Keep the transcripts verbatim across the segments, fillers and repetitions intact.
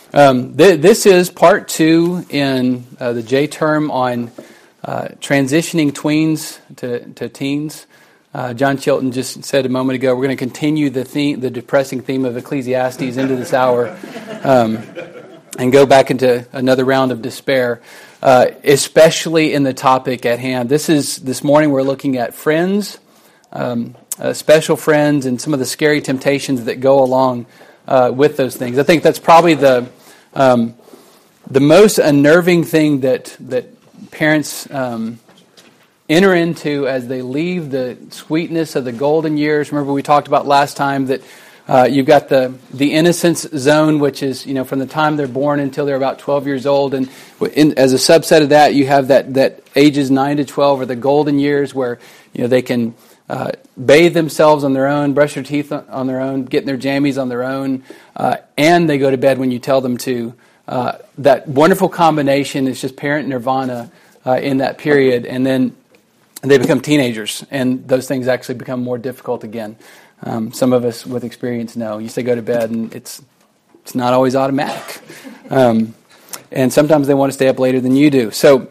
Um, th- this is part two in uh, the J term on uh, transitioning tweens to, to teens. Uh, John Chilton just said a moment ago, we're going to continue the theme, the depressing theme of Ecclesiastes into this hour um, and go back into another round of despair, uh, especially in the topic at hand. This is this morning we're looking at friends, um, uh, special friends, and some of the scary temptations that go along uh, with those things. I think that's probably the um, the most unnerving thing that that parents um, enter into as they leave the sweetness of the golden years. Remember, we talked about last time that uh, you've got the the innocence zone, which is you know from the time they're born until they're about twelve years old, and in, as a subset of that, you have that that ages nine to twelve are the golden years where you know they can uh, bathe themselves on their own, brush their teeth on their own, get in their jammies on their own, uh, and they go to bed when you tell them to. Uh, that wonderful combination is just parent nirvana uh, in that period, and then they become teenagers, and those things actually become more difficult again. Um, some of us with experience know. You say go to bed, and it's it's not always automatic. Um, and sometimes they want to stay up later than you do. So,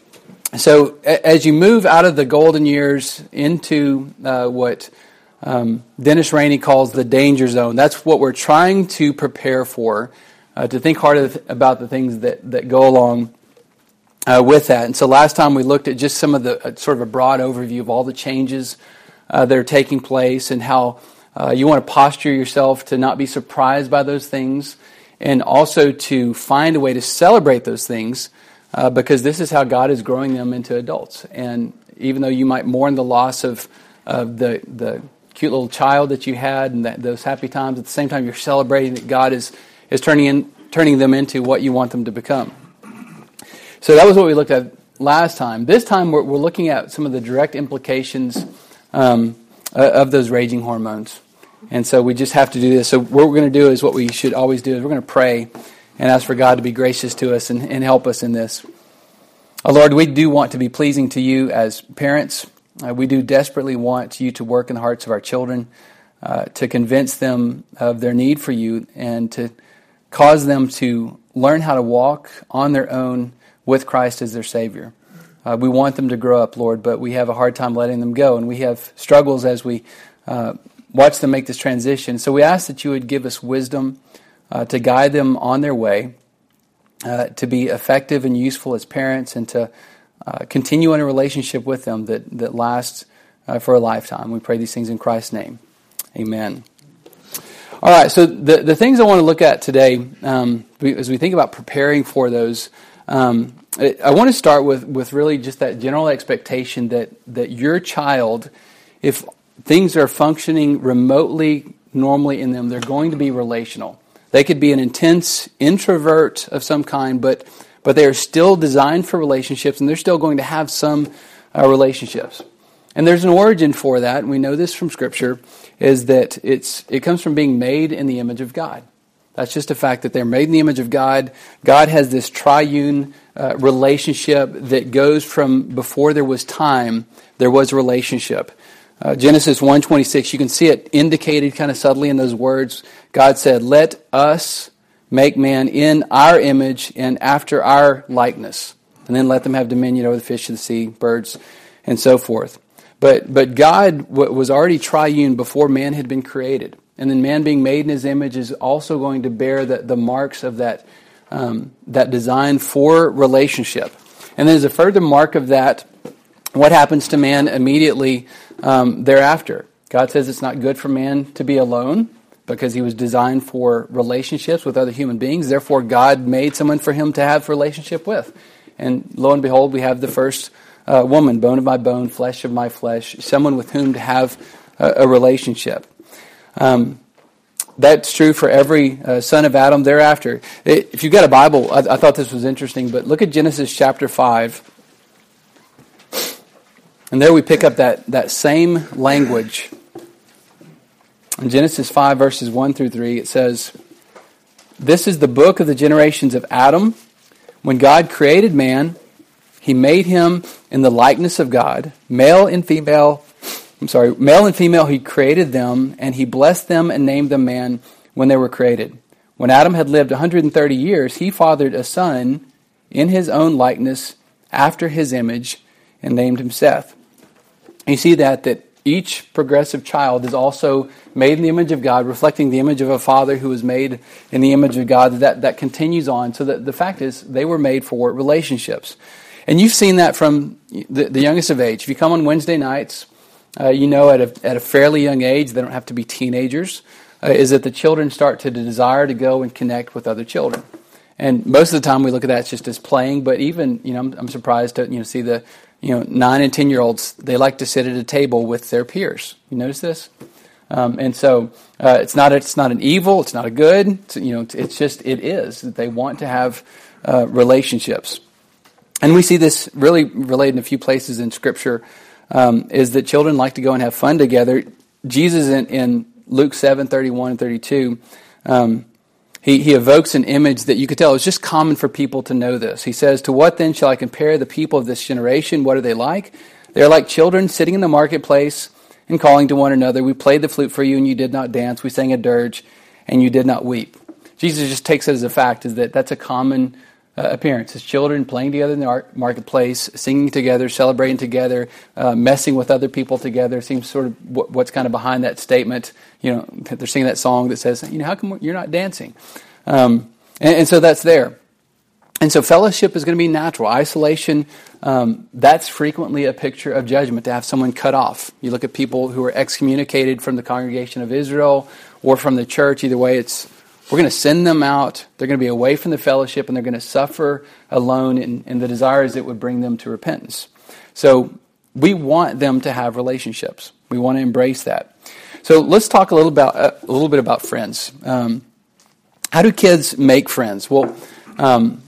so as you move out of the golden years into uh, what um, Dennis Rainey calls the danger zone, that's what we're trying to prepare for, uh, to think hard about the things that, that go along Uh, with that. And so last time we looked at just some of the uh, sort of a broad overview of all the changes uh, that are taking place and how uh, you want to posture yourself to not be surprised by those things and also to find a way to celebrate those things uh, because this is how God is growing them into adults. And even though you might mourn the loss of, of the, the cute little child that you had and that, those happy times, at the same time you're celebrating that God is, is turning in, turning them into what you want them to become. So that was what we looked at last time. This time we're, we're looking at some of the direct implications um, of those raging hormones. And so we just have to do this. So what we're going to do is what we should always do is we're going to pray and ask for God to be gracious to us and, and help us in this. Oh, Lord, we do want to be pleasing to you as parents. Uh, we do desperately want you to work in the hearts of our children, uh, to convince them of their need for you and to cause them to learn how to walk on their own with Christ as their Savior. Uh, we want them to grow up, Lord, but we have a hard time letting them go, and we have struggles as we uh, watch them make this transition. So we ask that you would give us wisdom uh, to guide them on their way, uh, to be effective and useful as parents, and to uh, continue in a relationship with them that, that lasts uh, for a lifetime. We pray these things in Christ's name. Amen. All right, so the, the things I want to look at today, um, as we think about preparing for those, Um, I want to start with, with really just that general expectation that, that your child, if things are functioning remotely, normally in them, they're going to be relational. They could be an intense introvert of some kind, but but they are still designed for relationships, and they're still going to have some uh, relationships. And there's an origin for that, and we know this from Scripture, is that it's it comes from being made in the image of God. That's just a fact that they're made in the image of God. God has this triune uh, relationship that goes from before there was time, there was a relationship. Uh, Genesis one twenty-six, you can see it indicated kind of subtly in those words. God said, "Let us make man in our image and after our likeness." And then let them have dominion over the fish of the sea, birds, and so forth. But, but God w- was already triune before man had been created. And then man being made in his image is also going to bear the, the marks of that um, that design for relationship. And then as a further mark of that, what happens to man immediately um, thereafter? God says it's not good for man to be alone because he was designed for relationships with other human beings. Therefore, God made someone for him to have relationship with. And lo and behold, we have the first uh, woman, bone of my bone, flesh of my flesh, someone with whom to have a, a relationship. Um, that's true for every uh, son of Adam thereafter. It, if you've got a Bible, I, I thought this was interesting, but look at Genesis chapter five. And there we pick up that, that same language. In Genesis five, verses one through three, it says, "This is the book of the generations of Adam. When God created man, he made him in the likeness of God. Male and female, I'm sorry, male and female he created them, and he blessed them and named them man when they were created. When Adam had lived one hundred thirty years, he fathered a son in his own likeness, after his image, and named him Seth. You see that, that each progressive child is also made in the image of God, reflecting the image of a father who was made in the image of God. That, that continues on. So that the fact is, they were made for relationships. And you've seen that from the, the youngest of age. If you come on Wednesday nights, uh, you know at a, at a fairly young age, they don't have to be teenagers, uh, is that the children start to desire to go and connect with other children. And most of the time we look at that just as playing, but even, you know, I'm, I'm surprised to, you know, see the, you know, nine and ten year olds, they like to sit at a table with their peers. You notice this? Um, and so uh, it's not it's not an evil, it's not a good. It's, you know, it's just it is that they want to have uh, relationships, and we see this really related in a few places in Scripture. Um, is that children like to go and have fun together? Jesus in, in Luke seven thirty one and thirty two. Um, He, he evokes an image that you could tell. It's just common for people to know this. He says, "To what then shall I compare the people of this generation? What are they like? They are like children sitting in the marketplace and calling to one another. We played the flute for you and you did not dance. We sang a dirge and you did not weep." Jesus just takes it as a fact, is that that's a common uh, appearance. It's children playing together in the marketplace, singing together, celebrating together, uh, messing with other people together. Seems sort of what, what's kind of behind that statement. You know, they're singing that song that says, you know, how come you're not dancing? Um, and, and so that's there. And so fellowship is going to be natural. Isolation, um, that's frequently a picture of judgment, to have someone cut off. You look at people who are excommunicated from the congregation of Israel or from the church. Either way, it's we're going to send them out. They're going to be away from the fellowship, and they're going to suffer alone, and, and the desire is it would bring them to repentance. So we want them to have relationships. We want to embrace that. So let's talk a little about uh, a little bit about friends. Um, how do kids make friends? Well, um,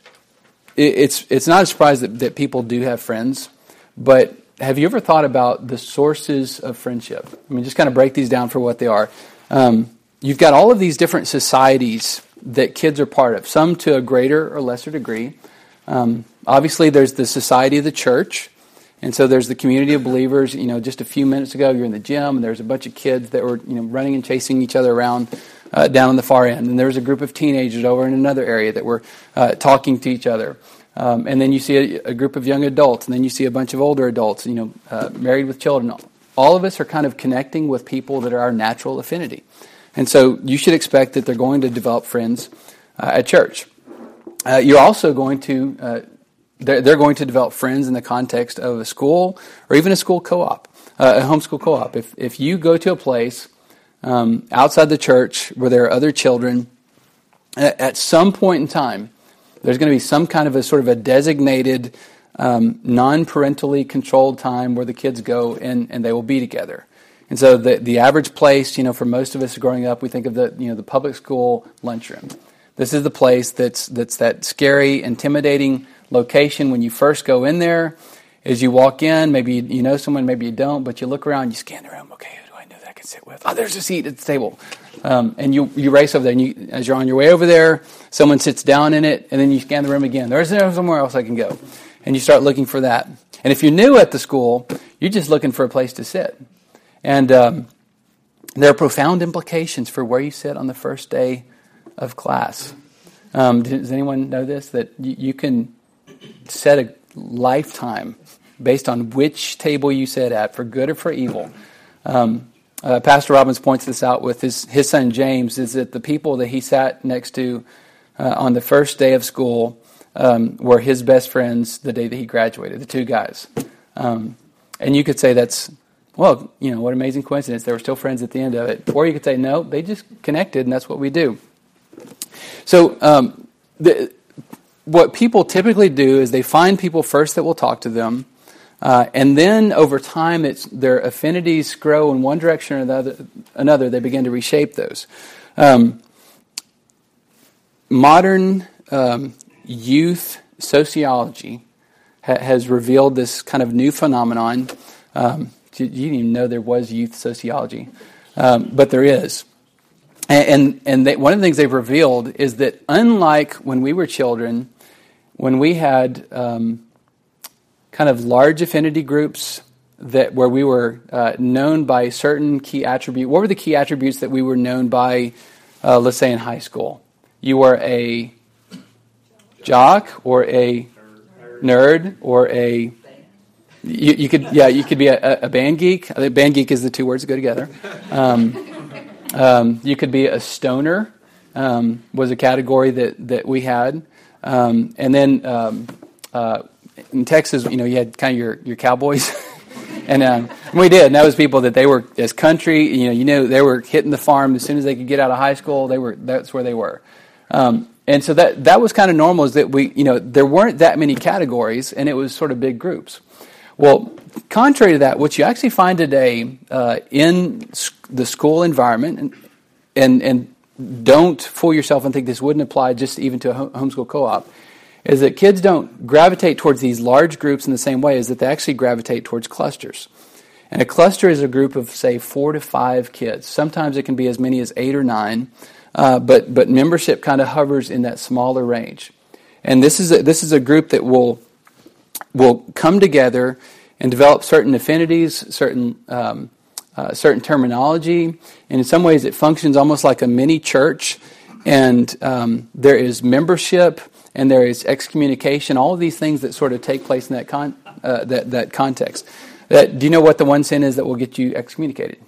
it, it's it's not a surprise that, that people do have friends, but have you ever thought about the sources of friendship? I mean, just kind of break these down for what they are. Um, you've got all of these different societies that kids are part of, some to a greater or lesser degree. Um, obviously, there's the society of the church. And so there's the community of believers. You know, just a few minutes ago, you're in the gym, and there's a bunch of kids that were, you know, running and chasing each other around uh, down on the far end. And there was a group of teenagers over in another area that were uh, talking to each other. Um, and then you see a, a group of young adults, and then you see a bunch of older adults, you know, uh, married with children. All of us are kind of connecting with people that are our natural affinity. And so you should expect that they're going to develop friends uh, at church. Uh, you're also going to... Uh, They're, they're going to develop friends in the context of a school or even a school co-op, uh, a homeschool co-op. If if you go to a place um, outside the church where there are other children, at, at some point in time, there's going to be some kind of a sort of a designated, um, non-parentally controlled time where the kids go and, and they will be together. And so the the average place, you know, for most of us growing up, we think of the you know the public school lunchroom. This is the place that's that's that scary, intimidating location when you first go in there. As you walk in, maybe you know someone, maybe you don't, but you look around, you scan the room. Okay, who do I know that I can sit with? Oh, there's a seat at the table. Um, and you, you race over there, and you, as you're on your way over there, someone sits down in it, and then you scan the room again. There's somewhere else I can go. And you start looking for that. And if you're new at the school, you're just looking for a place to sit. And um, there are profound implications for where you sit on the first day of class. Um, does anyone know this? That you, you can set a lifetime based on which table you sit at, for good or for evil. Um, uh, Pastor Robbins points this out with his, his son James, is that the people that he sat next to uh, on the first day of school um, were his best friends the day that he graduated, the two guys. Um, and you could say that's, well, you know, what an amazing coincidence. They were still friends at the end of it. Or you could say, no, they just connected, and that's what we do. So um, the what people typically do is they find people first that will talk to them, uh, and then over time, it's their affinities grow in one direction or the other, another. They begin to reshape those. Um, modern um, youth sociology ha- has revealed this kind of new phenomenon. Um, you didn't even know there was youth sociology, um, but there is. And and, and they, one of the things they've revealed is that unlike when we were children, when we had um, kind of large affinity groups that where we were uh, known by certain key attributes, what were the key attributes that we were known by uh, let's say in high school. You were a jock or a nerd or a you, you could yeah you could be a, a band geek. I think band geek is the two words that go together. Um, um, you could be a stoner. Um, was a category that that we had, um, and then um, uh, in Texas, you know, you had kind of your your cowboys. And um, we did. And that was people that they were as country. You know, you know, they were hitting the farm as soon as they could get out of high school. They were. That's where they were. Um, and so that that was kind of normal. Is that we, you know, there weren't that many categories, and it was sort of big groups. Well, contrary to that, what you actually find today uh, in the school environment, and, and and don't fool yourself and think this wouldn't apply just even to a homeschool co-op, is that kids don't gravitate towards these large groups in the same way as that they actually gravitate towards clusters. And a cluster is a group of, say, four to five kids. Sometimes it can be as many as eight or nine, uh, but but membership kind of hovers in that smaller range. And this is a, this is a group that will will come together and develop certain affinities, certain um, uh, certain terminology, and in some ways it functions almost like a mini church. And um, there is membership. And there is excommunication, all of these things that sort of take place in that con, uh, that that context. That, do you know what the one sin is that will get you excommunicated?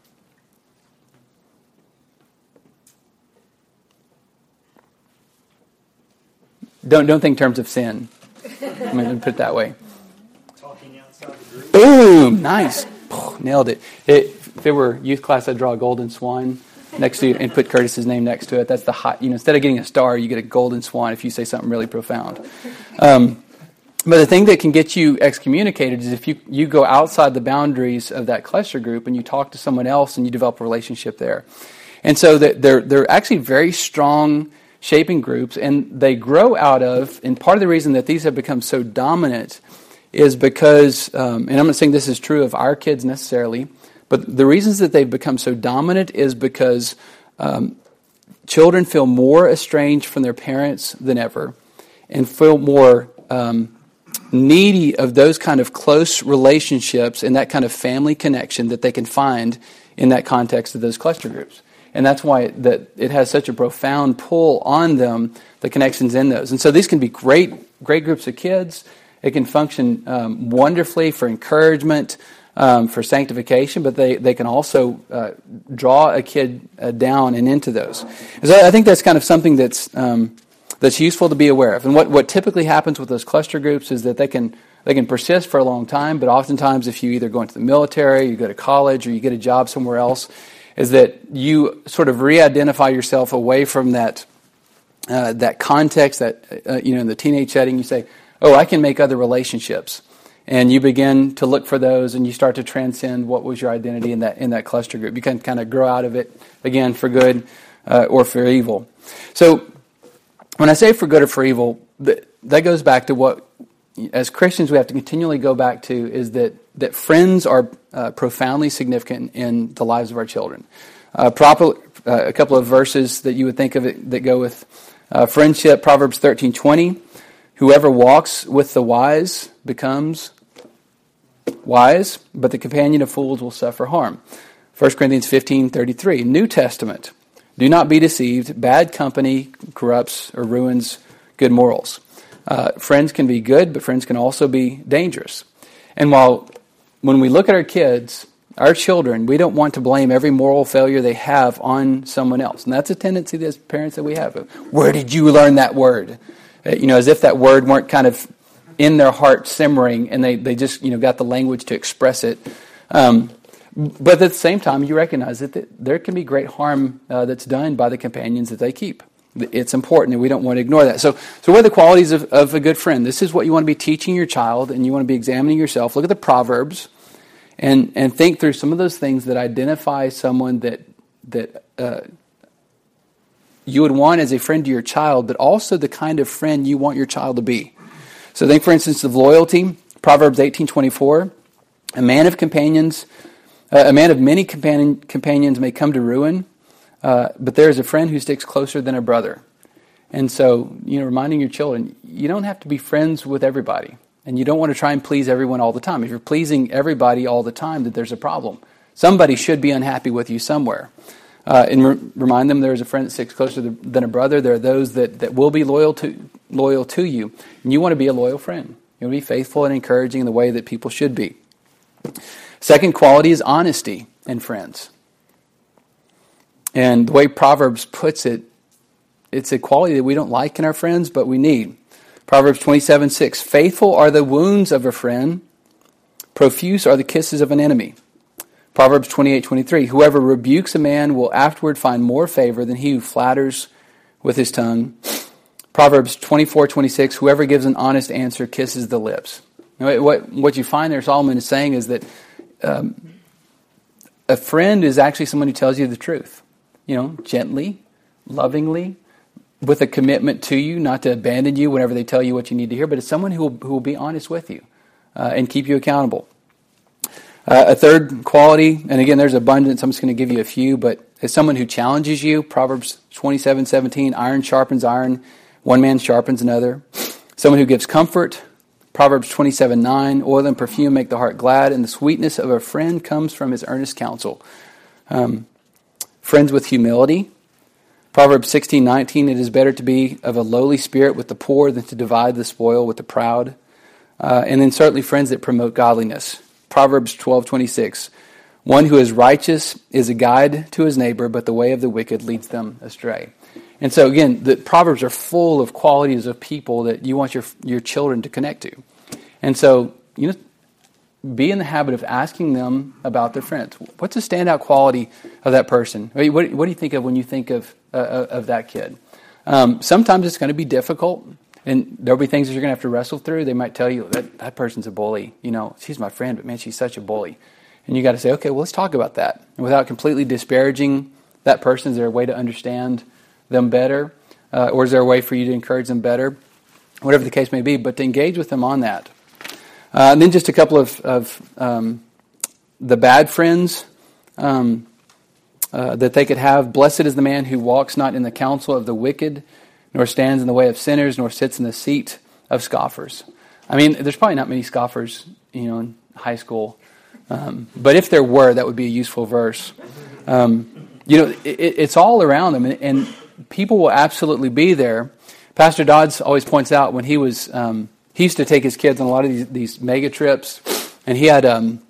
Don't don't think in terms of sin. I'm going to put it that way. Talking outside the group. Boom! Nice, oh, nailed it. it. If it were youth class, I'd draw a golden swan next to you and put Curtis's name next to it. That's the hot, you know, instead of getting a star, you get a golden swan if you say something really profound. Um, but the thing that can get you excommunicated is if you, you go outside the boundaries of that cluster group and you talk to someone else and you develop a relationship there. And so they're, they're actually very strong shaping groups, and they grow out of, and part of the reason that these have become so dominant is because, um, and I'm not saying this is true of our kids necessarily, but the reasons that they've become so dominant is because um, children feel more estranged from their parents than ever and feel more um, needy of those kind of close relationships and that kind of family connection that they can find in that context of those cluster groups. And that's why it, that it has such a profound pull on them, the connections in those. And so these can be great, great groups of kids. It can function um, wonderfully for encouragement, Um, for sanctification, but they, they can also uh, draw a kid uh, down and into those. So I think that's kind of something that's um, that's useful to be aware of. And what, what typically happens with those cluster groups is that they can they can persist for a long time, but oftentimes if you either go into the military, you go to college, or you get a job somewhere else, is that you sort of re-identify yourself away from that uh, that context, that uh, you know, in the teenage setting, you say, oh, I can make other relationships. And you begin to look for those, and you start to transcend what was your identity in that in that cluster group. You can kind of grow out of it, again, for good uh, or for evil. So when I say for good or for evil, that, that goes back to what, as Christians, we have to continually go back to, is that, that friends are uh, profoundly significant in the lives of our children. Uh, proper, uh, a couple of verses that you would think of it that go with uh, friendship, Proverbs thirteen twenty. Whoever walks with the wise becomes wise, but the companion of fools will suffer harm. First Corinthians fifteen thirty-three. New Testament. Do not be deceived. Bad company corrupts or ruins good morals. Uh, friends can be good, but friends can also be dangerous. And while when we look at our kids, our children, we don't want to blame every moral failure they have on someone else. And that's a tendency as parents that we have. Where did you learn that word? You know, as if that word weren't kind of in their heart simmering, and they, they just, you know, got the language to express it. Um, but at the same time, you recognize that there can be great harm uh, that's done by the companions that they keep. It's important, and we don't want to ignore that. So, so what are the qualities of, of a good friend? This is what you want to be teaching your child, and you want to be examining yourself. Look at the Proverbs, and and think through some of those things that identify someone that that. Uh, you would want as a friend to your child, but also the kind of friend you want your child to be. So think, for instance, of loyalty. Proverbs eighteen twenty-four. A man of companions, uh, a man of many companion, companions may come to ruin, uh, but there is a friend who sticks closer than a brother. And so, you know, reminding your children, you don't have to be friends with everybody, and you don't want to try and please everyone all the time. If you're pleasing everybody all the time, that there's a problem. Somebody should be unhappy with you somewhere. Uh, and re- remind them there is a friend that sticks closer than a brother. There are those that, that will be loyal to loyal to you. And you want to be a loyal friend. You want to be faithful and encouraging in the way that people should be. Second quality is honesty in friends. And the way Proverbs puts it, it's a quality that we don't like in our friends, but we need. Proverbs twenty-seven six, faithful are the wounds of a friend, profuse are the kisses of an enemy. Proverbs twenty-eight twenty-three, whoever rebukes a man will afterward find more favor than he who flatters with his tongue. Proverbs twenty-four twenty-six, whoever gives an honest answer kisses the lips. Now, what, what you find there, Solomon is saying, is that um, a friend is actually someone who tells you the truth. You know, gently, lovingly, with a commitment to you, not to abandon you whenever they tell you what you need to hear, but it's someone who will, who will be honest with you uh, and keep you accountable. Uh, a third quality, and again, there's abundance. I'm just going to give you a few, but as someone who challenges you, Proverbs twenty-seven seventeen, iron sharpens iron, one man sharpens another. Someone who gives comfort, Proverbs twenty-seven nine, oil and perfume make the heart glad, and the sweetness of a friend comes from his earnest counsel. Um, friends with humility, Proverbs sixteen nineteen, it is better to be of a lowly spirit with the poor than to divide the spoil with the proud. Uh, and then certainly friends that promote godliness. Proverbs twelve twenty-six, one who is righteous is a guide to his neighbor, but the way of the wicked leads them astray. And so again, the Proverbs are full of qualities of people that you want your your children to connect to. And so, you know, be in the habit of asking them about their friends. What's a standout quality of that person? What, what do you think of when you think of uh, of that kid? Um, sometimes it's going to be difficult. And there'll be things that you're going to have to wrestle through. They might tell you, that that person's a bully. You know, she's my friend, but man, she's such a bully. And you got to say, okay, well, let's talk about that. And without completely disparaging that person, is there a way to understand them better? Uh, or is there a way for you to encourage them better? Whatever the case may be, but to engage with them on that. Uh, and then just a couple of, of um, the bad friends um, uh, that they could have. Blessed is the man who walks not in the counsel of the wicked, nor stands in the way of sinners, nor sits in the seat of scoffers. I mean, there's probably not many scoffers, you know, in high school. Um, but if there were, that would be a useful verse. Um, you know, it, it's all around them, and, and people will absolutely be there. Pastor Dodds always points out when he was, um, he used to take his kids on a lot of these, these mega trips, and he had, um,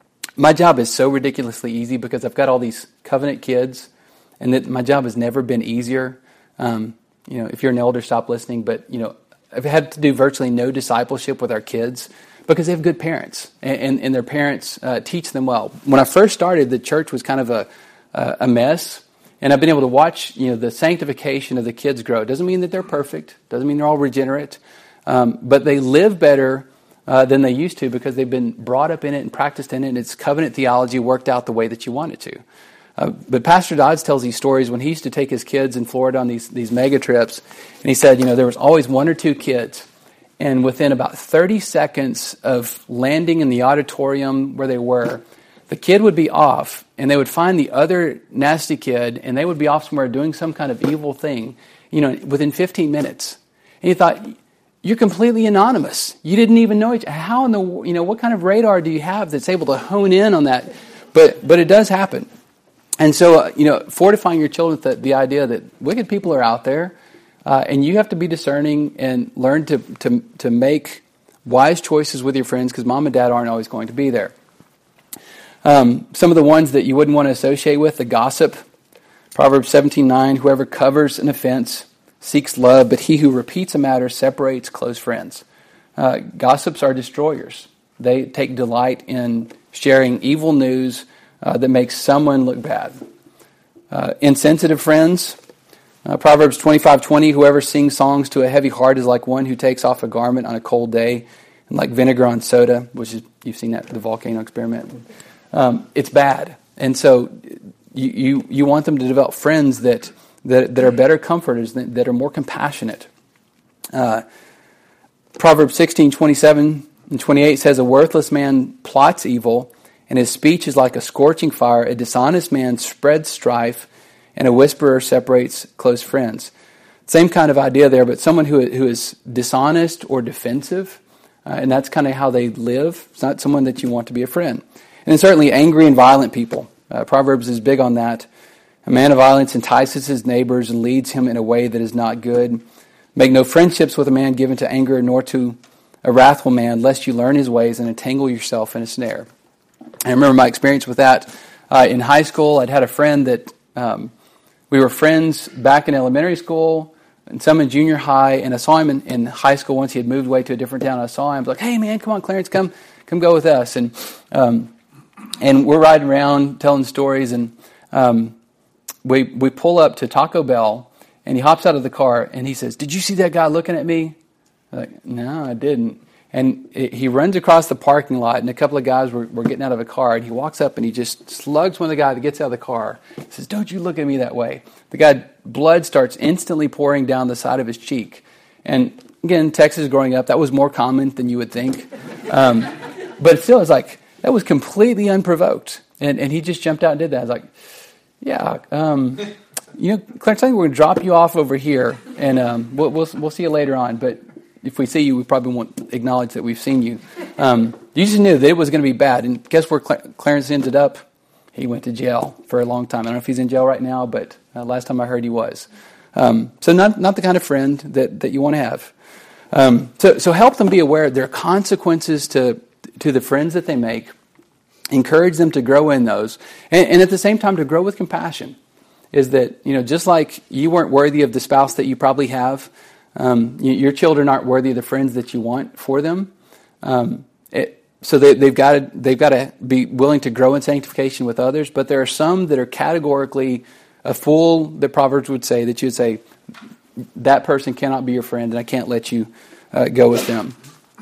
my job is so ridiculously easy because I've got all these covenant kids, and that my job has never been easier. Um, You know, if you're an elder, stop listening. But, you know, I've had to do virtually no discipleship with our kids because they have good parents, and, and, and their parents uh, teach them well. When I first started, the church was kind of a a mess, and I've been able to watch, you know, the sanctification of the kids grow. It doesn't mean that they're perfect. Doesn't mean they're all regenerate, um, but they live better uh, than they used to because they've been brought up in it and practiced in it, and it's covenant theology worked out the way that you want it to. Uh, but Pastor Dodds tells these stories when he used to take his kids in Florida on these, these mega trips. And he said, you know, there was always one or two kids. And within about thirty seconds of landing in the auditorium where they were, the kid would be off. And they would find the other nasty kid. And they would be off somewhere doing some kind of evil thing, you know, within fifteen minutes. And he thought, you're completely anonymous. You didn't even know each How in the, you know, what kind of radar do you have that's able to hone in on that? But, but it does happen. And so, uh, you know, fortifying your children with the, the idea that wicked people are out there, uh, and you have to be discerning and learn to to, to make wise choices with your friends because mom and dad aren't always going to be there. Um, some of the ones that you wouldn't want to associate with, the gossip. Proverbs seventeen nine, whoever covers an offense seeks love, but he who repeats a matter separates close friends. Uh, gossips are destroyers. They take delight in sharing evil news Uh, that makes someone look bad. Uh, insensitive friends. Uh, Proverbs twenty-five twenty, whoever sings songs to a heavy heart is like one who takes off a garment on a cold day, and like vinegar on soda, which is, you've seen that, the volcano experiment. Um, it's bad. And so you, you, you want them to develop friends that, that, that are better comforters, that, that are more compassionate. Uh, Proverbs sixteen twenty-seven and twenty-eight says, a worthless man plots evil, and his speech is like a scorching fire. A dishonest man spreads strife, and a whisperer separates close friends. Same kind of idea there, but someone who who is dishonest or defensive, uh, and that's kind of how they live. It's not someone that you want to be a friend. And then certainly angry and violent people. Uh, Proverbs is big on that. A man of violence entices his neighbors and leads him in a way that is not good. Make no friendships with a man given to anger, nor to a wrathful man, lest you learn his ways and entangle yourself in a snare. I remember my experience with that uh, in high school. I'd had a friend that um, we were friends back in elementary school, and some in junior high, and I saw him in, in high school once he had moved away to a different town. I saw him, I was like, hey man, come on, Clarence, come come go with us. And um, and we're riding around telling stories, and um, we we pull up to Taco Bell, and he hops out of the car, and he says, did you see that guy looking at me? I'm like, no, I didn't. And it, he runs across the parking lot, and a couple of guys were, were getting out of a car, and he walks up and he just slugs one of the guys that gets out of the car. He says, don't you look at me that way. The guy, blood starts instantly pouring down the side of his cheek. And again, Texas growing up, that was more common than you would think. Um, but still, it's like, that was completely unprovoked. And and he just jumped out and did that. I was like, yeah, um, you know, Clarence, I think we're going to drop you off over here, and um, we'll, we'll we'll see you later on. But if we see you, we probably won't acknowledge that we've seen you. Um, you just knew that it was going to be bad. And guess where Cl- Clarence ended up? He went to jail for a long time. I don't know if he's in jail right now, but uh, last time I heard he was. Um, so not not the kind of friend that, that you want to have. Um, so so help them be aware there are consequences to to the friends that they make. Encourage them to grow in those. And, and at the same time, to grow with compassion. Is that, you know, just like you weren't worthy of the spouse that you probably have, Um, you, your children aren't worthy of the friends that you want for them. Um, it, so they, they've got to they've got to be willing to grow in sanctification with others. But there are some that are categorically a fool. The Proverbs would say that you would say that person cannot be your friend, and I can't let you uh, go with them.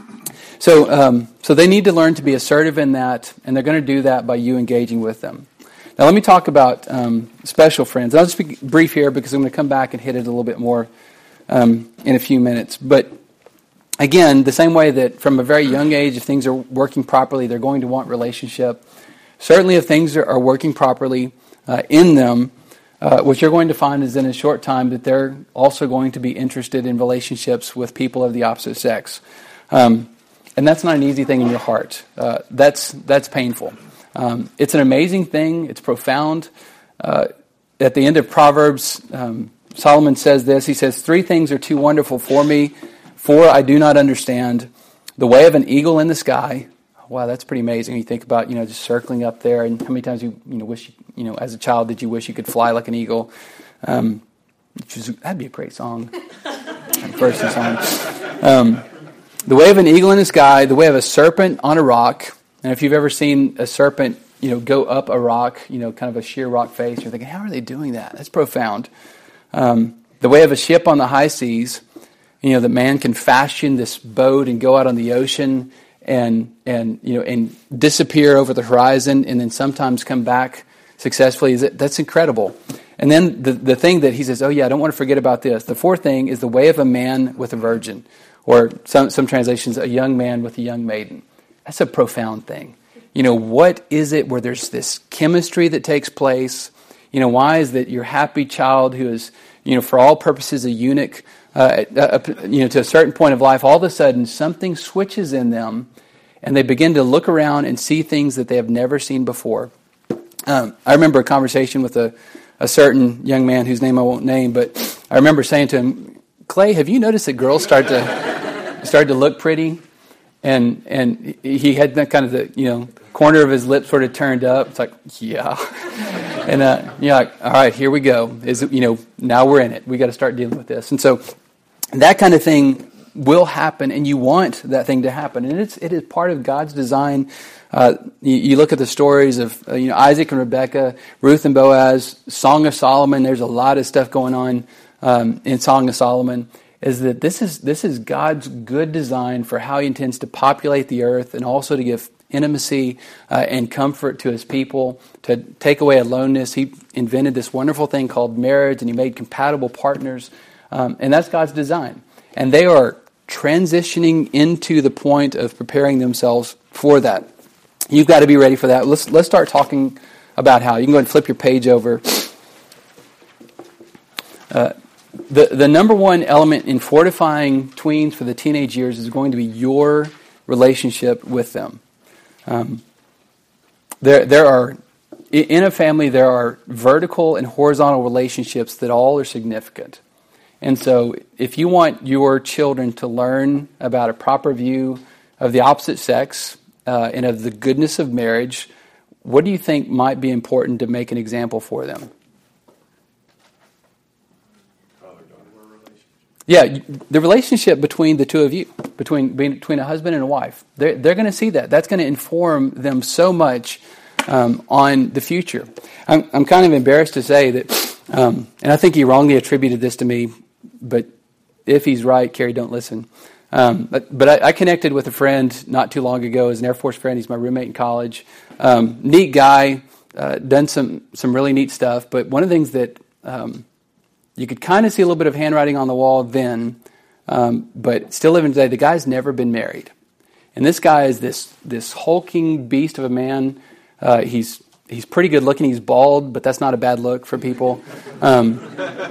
So um, so they need to learn to be assertive in that, and they're going to do that by you engaging with them. Now let me talk about um, special friends. I'll just be brief here because I'm going to come back and hit it a little bit more Um, in a few minutes. But again, the same way that from a very young age, if things are working properly, they're going to want relationship. Certainly if things are, are working properly uh, in them, uh, what you're going to find is in a short time that they're also going to be interested in relationships with people of the opposite sex. Um, and that's not an easy thing in your heart. Uh, that's that's painful. Um, it's an amazing thing. It's profound. Uh, at the end of Proverbs, um, Solomon says this. He says, three things are too wonderful for me, four I do not understand. The way of an eagle in the sky. Wow, that's pretty amazing. You think about, you know, just circling up there, and how many times you, you know, wish, you, you know, as a child, did you wish you could fly like an eagle? Um, which is, that'd be a great song. First song. Um, the way of an eagle in the sky, the way of a serpent on a rock. And if you've ever seen a serpent, you know, go up a rock, you know, kind of a sheer rock face, you're thinking, how are they doing that? That's profound. Um, the way of a ship on the high seas, you know, that man can fashion this boat and go out on the ocean and and you know and disappear over the horizon and then sometimes come back successfully. That's incredible. And then the the thing that he says, oh yeah, I don't want to forget about this. The fourth thing is the way of a man with a virgin, or some some translations, a young man with a young maiden. That's a profound thing. You know, what is it where there's this chemistry that takes place? You know, why is that your happy child who is, you know, for all purposes a eunuch, uh, uh, you know, to a certain point of life, all of a sudden something switches in them and they begin to look around and see things that they have never seen before. Um, I remember a conversation with a, a certain young man whose name I won't name, but I remember saying to him, Clay, have you noticed that girls start to start to look pretty? And and he had that kind of the, you know, corner of his lip sort of turned up. It's like, yeah. And uh, you're like, all right, here we go. Is it, you know, now we're in it. We got to start dealing with this. And so that kind of thing will happen, and you want that thing to happen. And it's it is part of God's design. Uh, you, you look at the stories of uh, you know Isaac and Rebekah, Ruth and Boaz, Song of Solomon. There's a lot of stuff going on um, in Song of Solomon. Is that this is this is God's good design for how He intends to populate the earth, and also to give intimacy uh, and comfort to His people, to take away aloneness. He invented this wonderful thing called marriage, and He made compatible partners, um, and that's God's design. And they are transitioning into the point of preparing themselves for that. You've got to be ready for that. Let's let's start talking about how. You can go ahead and flip your page over. Uh, the the number one element in fortifying tweens for the teenage years is going to be your relationship with them. Um, there there are in a family, there are vertical and horizontal relationships that all are significant. And so if you want your children to learn about a proper view of the opposite sex uh, and of the goodness of marriage, what do you think might be important to make an example for them? Yeah, the relationship between the two of you, between between a husband and a wife, they're, they're going to see that. That's going to inform them so much um, on the future. I'm, I'm kind of embarrassed to say that, um, and I think he wrongly attributed this to me, but if he's right, Carrie, don't listen. Um, but but I, I connected with a friend not too long ago as an Air Force friend. He's my roommate in college. Um, neat guy, uh, done some, some really neat stuff. But one of the things that um, you could kind of see a little bit of handwriting on the wall then, um, but still living today, the guy's never been married. And this guy is this this hulking beast of a man. Uh, he's he's pretty good looking. He's bald, but that's not a bad look for people. Um,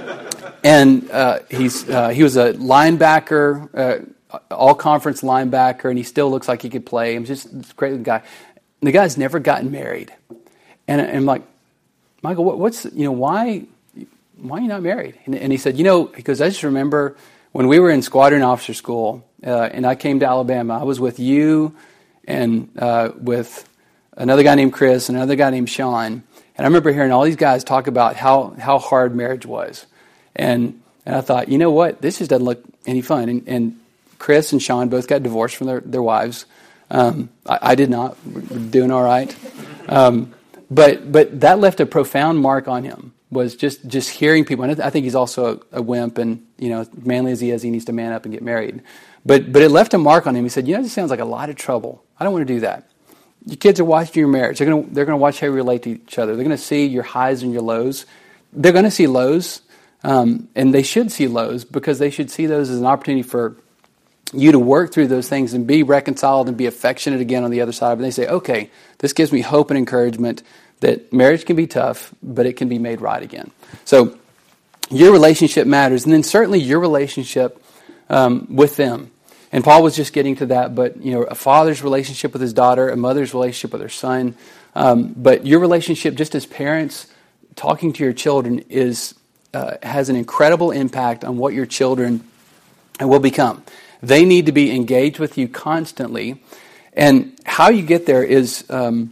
and uh, he's uh, he was a linebacker, uh, all conference linebacker, and he still looks like he could play. He's just this great guy. And the guy's never gotten married. And I'm like, Michael, what, what's you know why? Why are you not married? And, and he said, you know, because I just remember when we were in squadron officer school uh, and I came to Alabama, I was with you and uh, with another guy named Chris and another guy named Sean. And I remember hearing all these guys talk about how, how hard marriage was. And and I thought, you know what? This just doesn't look any fun. And, and Chris and Sean both got divorced from their, their wives. Um, I, I did not. We're doing all right. Um, but but that left a profound mark on him. Was just, just hearing people, and I think he's also a, a wimp, and you know, manly as he is, he needs to man up and get married. But but it left a mark on him. He said, "You know, this sounds like a lot of trouble. I don't want to do that. Your kids are watching your marriage. They're gonna they're gonna watch how you relate to each other. They're gonna see your highs and your lows. They're gonna see lows, um, and they should see lows because they should see those as an opportunity for you to work through those things and be reconciled and be affectionate again on the other side. But they say, okay, this gives me hope and encouragement." That marriage can be tough, but it can be made right again. So your relationship matters, and then certainly your relationship um, with them. And Paul was just getting to that, but you know, a father's relationship with his daughter, a mother's relationship with her son, um, but your relationship just as parents, talking to your children is uh, has an incredible impact on what your children will become. They need to be engaged with you constantly, and how you get there is... Um,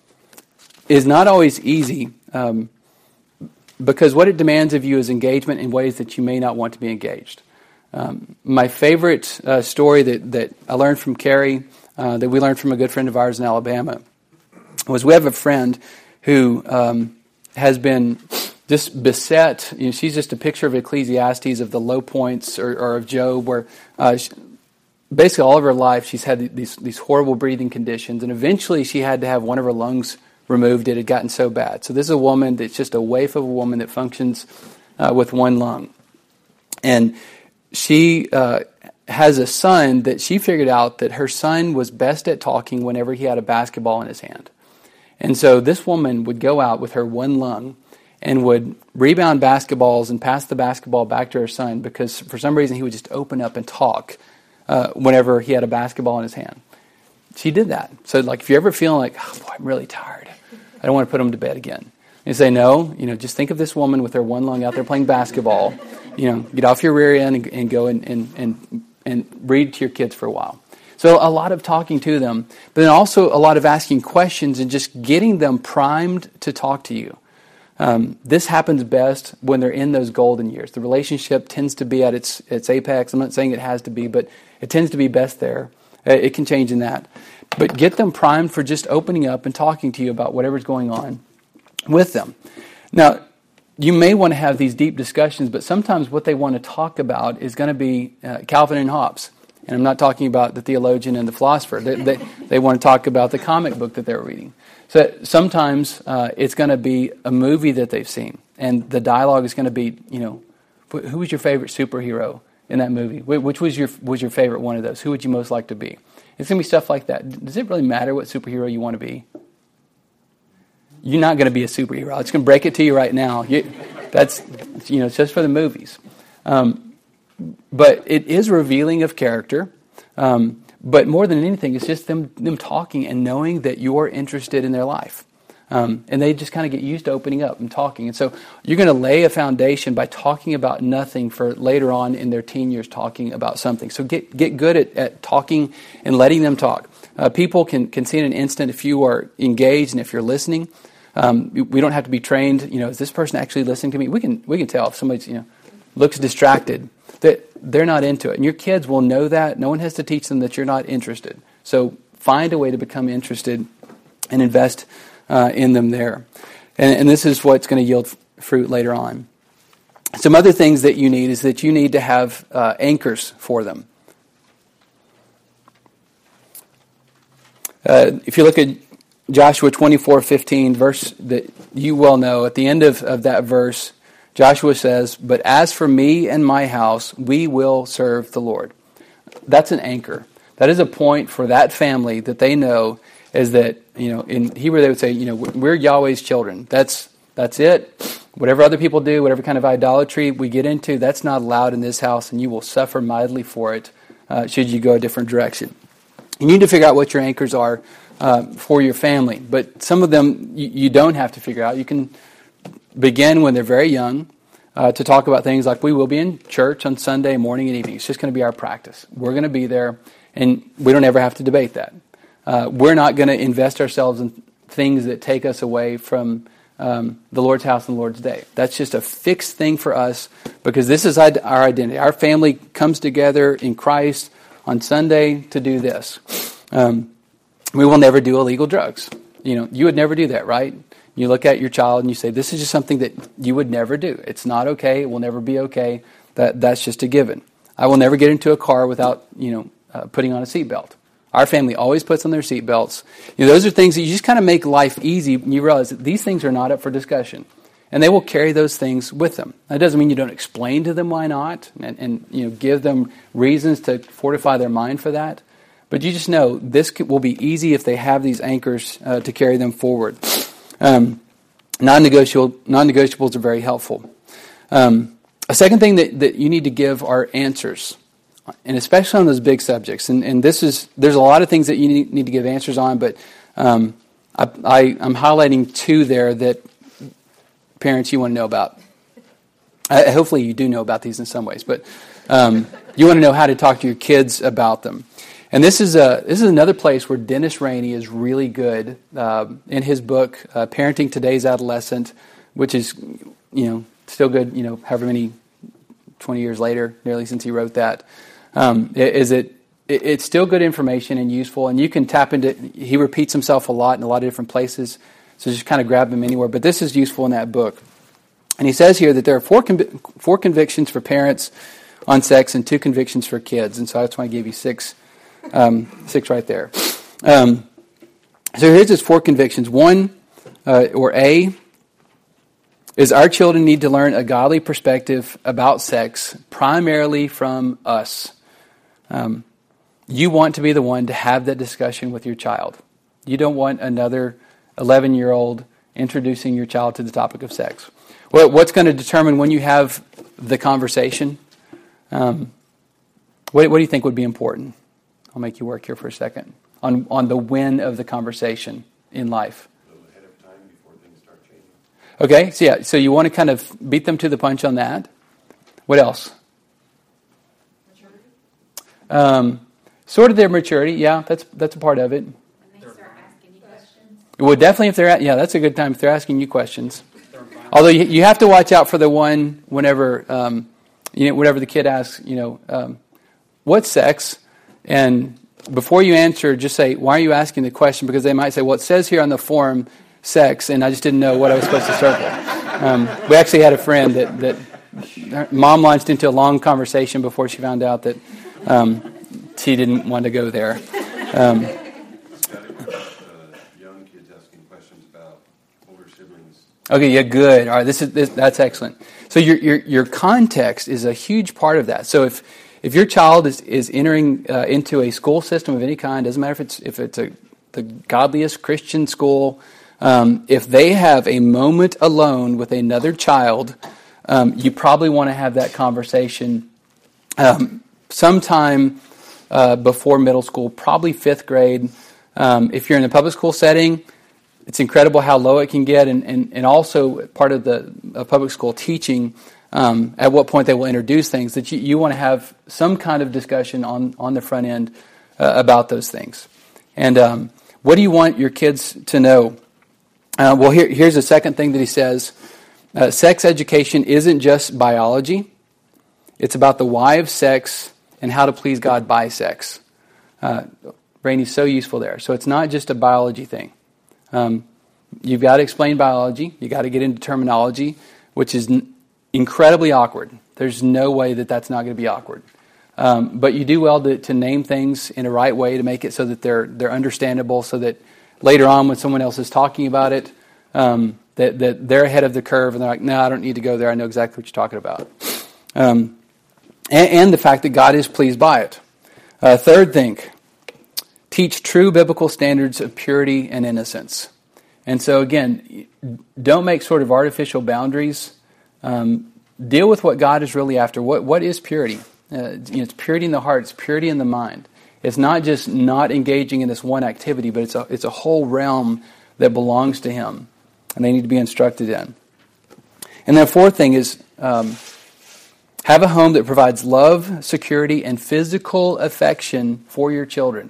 is not always easy um, because what it demands of you is engagement in ways that you may not want to be engaged. Um, my favorite uh, story that, that I learned from Carrie, uh, that we learned from a good friend of ours in Alabama, was we have a friend who um, has been just beset. You know, she's just a picture of Ecclesiastes, of the low points, or, or of Job, where uh, she, basically all of her life she's had these, these horrible breathing conditions, and eventually she had to have one of her lungs removed. It had gotten so bad. So this is a woman that's just a waif of a woman that functions uh, with one lung. And she uh, has a son that she figured out that her son was best at talking whenever he had a basketball in his hand. And so this woman would go out with her one lung and would rebound basketballs and pass the basketball back to her son because for some reason he would just open up and talk uh, whenever he had a basketball in his hand. She did that. So like if you're ever feeling like, oh boy, I'm really tired, I don't want to put him to bed again. You say, no, you know, just think of this woman with her one lung out there playing basketball. You know, get off your rear end and, and go and, and, and, and read to your kids for a while. So a lot of talking to them, but then also a lot of asking questions and just getting them primed to talk to you. Um, this happens best when they're in those golden years. The relationship tends to be at its its apex. I'm not saying it has to be, but it tends to be best there. It can change in that. But get them primed for just opening up and talking to you about whatever's going on with them. Now, you may want to have these deep discussions, but sometimes what they want to talk about is going to be uh, Calvin and Hobbes. And I'm not talking about the theologian and the philosopher. They, they, they want to talk about the comic book that they're reading. So sometimes uh, it's going to be a movie that they've seen. And the dialogue is going to be, you know, who was your favorite superhero in that movie? Which was your was your favorite one of those? Who would you most like to be? It's going to be stuff like that. Does it really matter what superhero you want to be? You're not going to be a superhero. I'm just going to break it to you right now. You, that's, you know, it's just for the movies. Um, but it is revealing of character. Um, but more than anything, it's just them them talking and knowing that you're interested in their life. Um, and they just kind of get used to opening up and talking. And so you're going to lay a foundation by talking about nothing for later on in their teen years talking about something. So get get good at, at talking and letting them talk. Uh, people can, can see in an instant if you are engaged and if you're listening. Um, we don't have to be trained. You know, is this person actually listening to me? We can we can tell if somebody's, you know, looks distracted, that they're not into it. And your kids will know that. No one has to teach them that you're not interested. So find a way to become interested and invest uh, in them there. And, and this is what's going to yield f- fruit later on. Some other things that you need is that you need to have uh, anchors for them. Uh, if you look at Joshua twenty-four fifteen, verse that you well know, at the end of, of that verse, Joshua says, "But as for me and my house, we will serve the Lord." That's an anchor. That is a point for that family that they know is that, you know, in Hebrew they would say, you know, we're Yahweh's children. That's that's it. Whatever other people do, whatever kind of idolatry we get into, that's not allowed in this house, and you will suffer mightily for it uh, should you go a different direction. You need to figure out what your anchors are uh, for your family. But some of them you, you don't have to figure out. You can begin when they're very young uh, to talk about things like we will be in church on Sunday morning and evening. It's just going to be our practice. We're going to be there, and we don't ever have to debate that. Uh, we're not going to invest ourselves in things that take us away from um, the Lord's house and the Lord's day. That's just a fixed thing for us because this is our identity. Our family comes together in Christ on Sunday to do this. Um, we will never do illegal drugs. You know, you would never do that, right? You look at your child and you say, this is just something that you would never do. It's not okay. It will never be okay. That That's just a given. I will never get into a car without, you know, uh, putting on a seatbelt. Our family always puts on their seatbelts. You know, those are things that you just kind of make life easy and you realize that these things are not up for discussion. And they will carry those things with them. That doesn't mean you don't explain to them why not and, and you know give them reasons to fortify their mind for that. But you just know this will be easy if they have these anchors uh, to carry them forward. Um, non-negotiable, non-negotiables are very helpful. Um, a second thing that, that you need to give are answers, and especially on those big subjects. And, and this is there's a lot of things that you need, need to give answers on, but um, I, I, I'm highlighting two there that parents you want to know about. Uh, hopefully you do know about these in some ways, but um, you want to know how to talk to your kids about them. And this is a this is another place where Dennis Rainey is really good uh, in his book, uh, Parenting Today's Adolescent, which is, you know, still good, you know, however many, twenty years later, nearly since he wrote that. Um, is it, it, it's still good information and useful, and you can tap into, he repeats himself a lot in a lot of different places, so just kind of grab him anywhere. But this is useful in that book. And he says here that there are four conv- four convictions for parents on sex and two convictions for kids. And so that's why I gave you six, um, six right there. Um, so here's his four convictions. One, uh, or A, is our children need to learn a godly perspective about sex, primarily from us. Um, you want to be the one to have that discussion with your child. You don't want another eleven-year-old introducing your child to the topic of sex. Well, what's going to determine when you have the conversation? Um, what, what do you think would be important? I'll make you work here for a second. On, on the when of the conversation in life. A little ahead of time before things start changing. Okay, so yeah, so you want to kind of beat them to the punch on that. What else? Maturity. Um, sort of their maturity, yeah, that's that's a part of it. When they start asking you questions. Well, definitely if they're at, yeah, that's a good time if they're asking you questions. Although you, you have to watch out for the one whenever, um, you know, whenever the kid asks, you know, um, what's sex? And before you answer, just say, why are you asking the question? Because they might say, well, it says here on the form, sex, and I just didn't know what I was supposed to circle. Um, we actually had a friend that, that her mom launched into a long conversation before she found out that um, she didn't want to go there. Um, Okay, yeah, good. All right, this is this, that's excellent. So your your your context is a huge part of that. So if if your child is is entering uh, into a school system of any kind, doesn't matter if it's if it's a the godliest Christian school, um, if they have a moment alone with another child, um, you probably want to have that conversation um, sometime uh, before middle school, probably fifth grade. Um, if you're in a public school setting, it's incredible how low it can get, and, and, and also part of the uh, public school teaching, um, at what point they will introduce things, that you, you want to have some kind of discussion on, on the front end uh, about those things. And um, what do you want your kids to know? Uh, well, here, here's the second thing that he says. Uh, sex education isn't just biology. It's about the why of sex and how to please God by sex. Uh, Rainey's so useful there. So it's not just a biology thing. Um, you've got to explain biology. You've got to get into terminology, which is n- incredibly awkward. There's no way that that's not going to be awkward. Um, but you do well to, to name things in a right way to make it so that they're they're understandable, so that later on when someone else is talking about it, um, that, that they're ahead of the curve and they're like, no, I don't need to go there. I know exactly what you're talking about. Um, and, and the fact that God is pleased by it. Uh, third thing, teach true biblical standards of purity and innocence. And so again, don't make sort of artificial boundaries. Um, deal with what God is really after. What What is purity? Uh, you know, it's purity in the heart. It's purity in the mind. It's not just not engaging in this one activity, but it's a, it's a whole realm that belongs to Him, and they need to be instructed in. And then fourth thing is um, have a home that provides love, security, and physical affection for your children.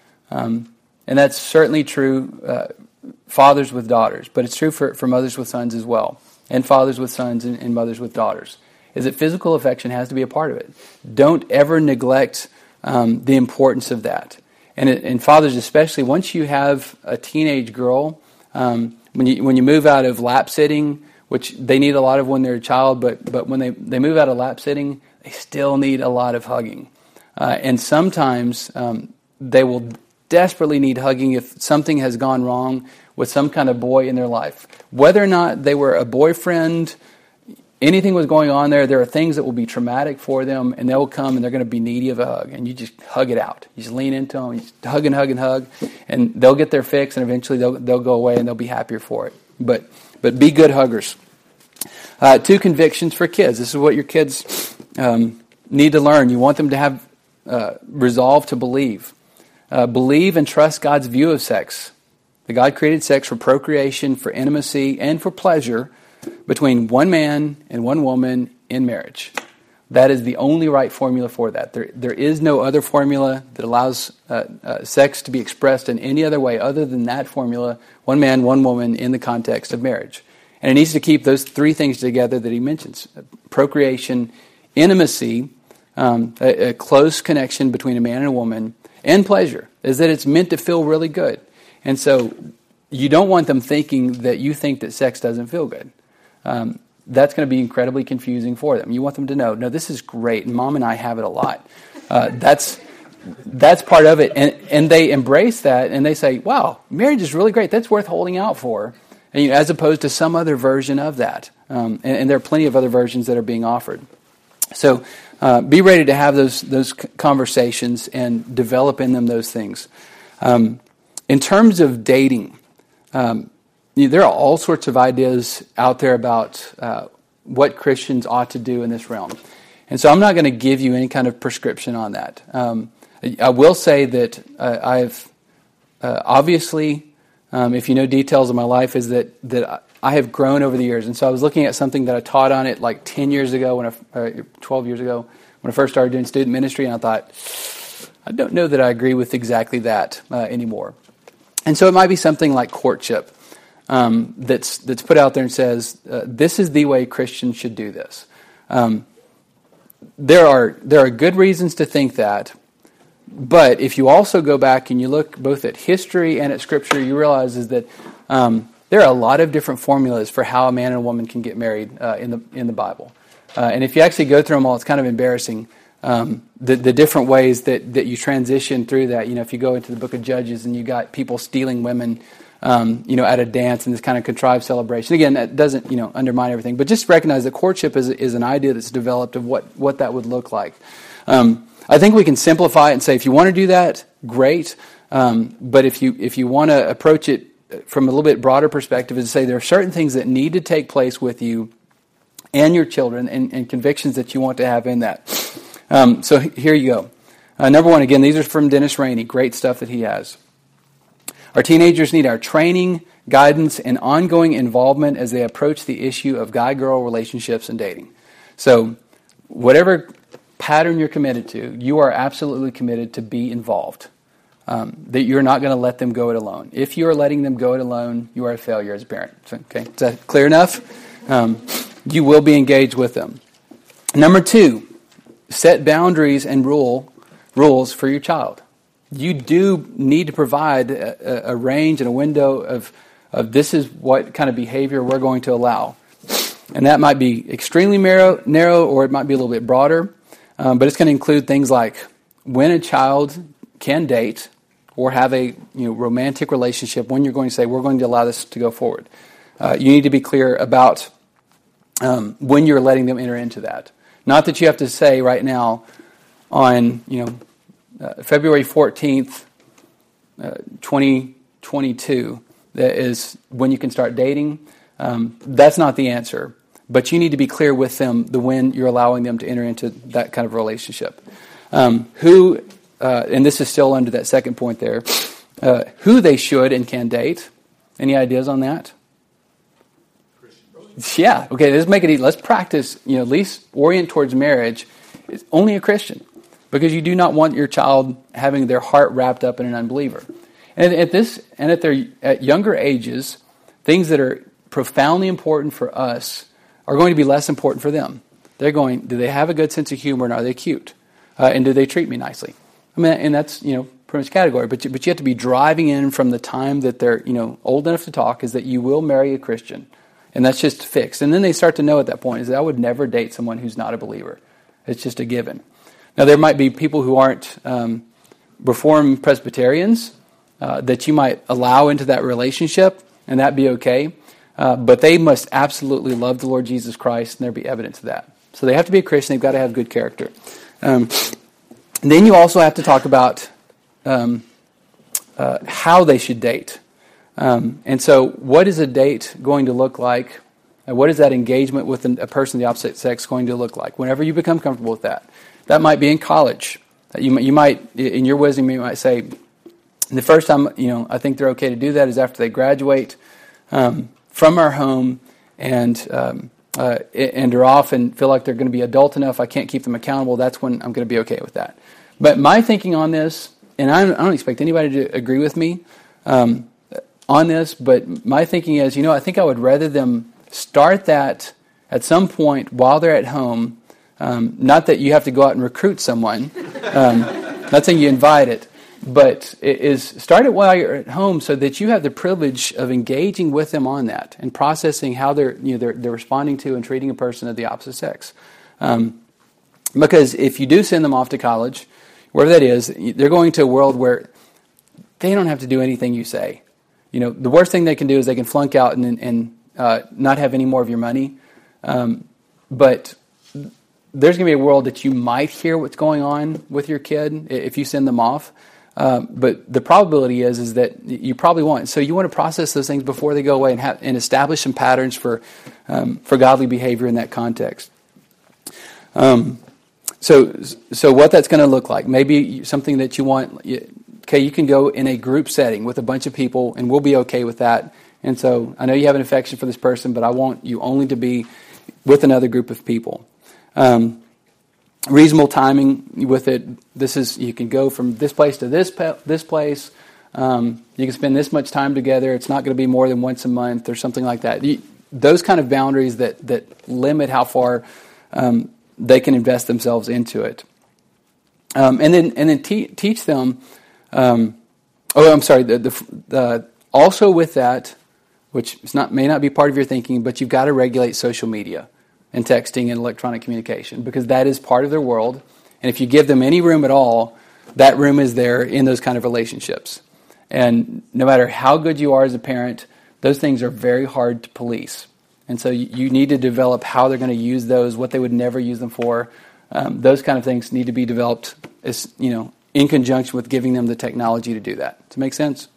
Um, and that's certainly true uh, fathers with daughters, but it's true for, for mothers with sons as well, and fathers with sons and, and mothers with daughters, is that physical affection has to be a part of it. Don't ever neglect um, the importance of that. And, it, and fathers especially, once you have a teenage girl, um, when you when you move out of lap sitting, which they need a lot of when they're a child, but but when they, they move out of lap sitting, they still need a lot of hugging. Uh, and sometimes um, they will desperately need hugging if something has gone wrong with some kind of boy in their life. Whether or not they were a boyfriend, anything was going on there, there are things that will be traumatic for them, and they'll come and they're going to be needy of a hug, and you just hug it out. You just lean into them, you just hug and hug and hug, and they'll get their fix, and eventually they'll they'll go away and they'll be happier for it. But but be good huggers. Uh, two convictions for kids. This is what your kids um, need to learn. You want them to have uh, resolve to believe. Uh, believe and trust God's view of sex. That God created sex for procreation, for intimacy, and for pleasure between one man and one woman in marriage. That is the only right formula for that. There, there is no other formula that allows uh, uh, sex to be expressed in any other way other than that formula, one man, one woman, in the context of marriage. And it needs to keep those three things together that he mentions. Procreation, intimacy, um, a, a close connection between a man and a woman, and pleasure, is that it's meant to feel really good. And so you don't want them thinking that you think that sex doesn't feel good. Um, that's going to be incredibly confusing for them. You want them to know, no, this is great, and Mom and I have it a lot. Uh, that's that's part of it. And, and they embrace that, and they say, wow, marriage is really great. That's worth holding out for, and, you know, as opposed to some other version of that. Um, and, and there are plenty of other versions that are being offered. So uh, be ready to have those those conversations and develop in them those things. Um, in terms of dating, um, you know, there are all sorts of ideas out there about uh, what Christians ought to do in this realm. And so I'm not going to give you any kind of prescription on that. Um, I will say that uh, I've uh, obviously, um, if you know details of my life, is that that I have grown over the years. And so I was looking at something that I taught on it like ten years ago, when I, uh, twelve years ago, when I first started doing student ministry, and I thought, I don't know that I agree with exactly that uh, anymore. And so it might be something like courtship um, that's that's put out there and says, uh, this is the way Christians should do this. Um, there are there are good reasons to think that, but if you also go back and you look both at history and at Scripture, you realize is that um, there are a lot of different formulas for how a man and a woman can get married uh, in the in the Bible. Uh, and if you actually go through them all, it's kind of embarrassing. Um, the, the different ways that, that you transition through that. You know, if you go into the book of Judges and you got people stealing women, um, you know, at a dance and this kind of contrived celebration. Again, that doesn't, you know, undermine everything. But just recognize that courtship is is an idea that's developed of what, what that would look like. Um, I think we can simplify it and say, if you want to do that, great. Um, but if you if you want to approach it from a little bit broader perspective, is to say there are certain things that need to take place with you and your children, and, and convictions that you want to have in that. Um, so here you go. Uh, number one, again, these are from Dennis Rainey. Great stuff that he has. Our teenagers need our training, guidance, and ongoing involvement as they approach the issue of guy-girl relationships and dating. So whatever pattern you're committed to, you are absolutely committed to be involved. Um, that you're not going to let them go it alone. If you are letting them go it alone, you are a failure as a parent. Okay, is that clear enough? Um, you will be engaged with them. Number two, set boundaries and rule rules for your child. You do need to provide a, a range and a window of, of this is what kind of behavior we're going to allow. And that might be extremely narrow, narrow or it might be a little bit broader. Um, but it's going to include things like when a child can date or have a you know romantic relationship, when you're going to say, we're going to allow this to go forward. Uh, you need to be clear about um, when you're letting them enter into that. Not that you have to say right now on you know uh, February fourteenth, uh, twenty twenty-two, that is when you can start dating. Um, that's not the answer. But you need to be clear with them the when you're allowing them to enter into that kind of relationship. Um, who... Uh, and this is still under that second point there, uh, who they should and can date. Any ideas on that? Christian. Yeah. Okay. Let's make it easy. Let's practice. You know, at least orient towards marriage. It's only a Christian, because you do not want your child having their heart wrapped up in an unbeliever. And at this, and at their at younger ages, things that are profoundly important for us are going to be less important for them. They're going. Do they have a good sense of humor, and are they cute? Uh, and do they treat me nicely? I mean, and that's, you know, pretty much category. But you, but you have to be driving in from the time that they're, you know, old enough to talk, is that you will marry a Christian. And that's just fixed. And then they start to know at that point is that I would never date someone who's not a believer. It's just a given. Now, there might be people who aren't um, Reformed Presbyterians uh, that you might allow into that relationship, and that'd be okay. Uh, but they must absolutely love the Lord Jesus Christ, and there be evidence of that. So they have to be a Christian. They've got to have good character. Um And then you also have to talk about um, uh, how they should date. Um, and so what is a date going to look like? And what is that engagement with a person of the opposite sex going to look like? Whenever you become comfortable with that. That might be in college. You, you might, in your wisdom, you might say, the first time, you know, I think they're okay to do that is after they graduate um, from our home and um, uh, and are off and feel like they're going to be adult enough, I can't keep them accountable. That's when I'm going to be okay with that. But my thinking on this, and I don't expect anybody to agree with me um, on this, but my thinking is, you know, I think I would rather them start that at some point while they're at home. Um, not that you have to go out and recruit someone. Um, not saying you invite it, but it is start it while you're at home so that you have the privilege of engaging with them on that and processing how they're you know they're, they're responding to and treating a person of the opposite sex. Um, because if you do send them off to college, wherever that is, they're going to a world where they don't have to do anything you say. You know, the worst thing they can do is they can flunk out and, and uh, not have any more of your money. Um, but there's going to be a world that you might hear what's going on with your kid if you send them off. Um, but the probability is is that you probably won't. So you want to process those things before they go away and, have, and establish some patterns for um, for godly behavior in that context. Um, so so what that's going to look like, maybe something that you want. Okay, you can go in a group setting with a bunch of people, and we'll be okay with that. And so I know you have an affection for this person, but I want you only to be with another group of people. Um, reasonable timing with it. This is you can go from this place to this pe- this place. Um, you can spend this much time together. It's not going to be more than once a month or something like that. You, those kind of boundaries that that limit how far um, they can invest themselves into it. Um, and then and then te- teach them. Um, oh, I'm sorry. The, the, the also with that, which is not may not be part of your thinking, but you've got to regulate social media and texting and electronic communication, because that is part of their world. And if you give them any room at all, that room is there in those kind of relationships. And no matter how good you are as a parent, those things are very hard to police. And so you need to develop how they're going to use those, what they would never use them for. Um, those kind of things need to be developed, as, you know, in conjunction with giving them the technology to do that. Does it make sense?